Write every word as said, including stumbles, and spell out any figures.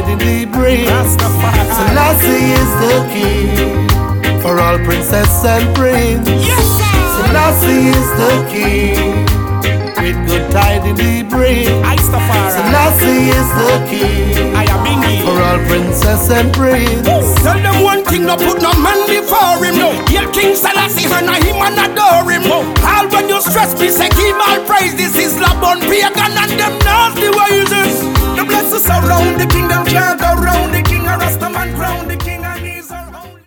tidily bring. Selassie is the king for all princess and prince. Yes, sir. Selassie is the king with good tidily bring. Selassie is the king for all princess and prince. Tell them one thing, no put no man before him. No, Hail King Selassie and him and adore him. All when you stress me, say keep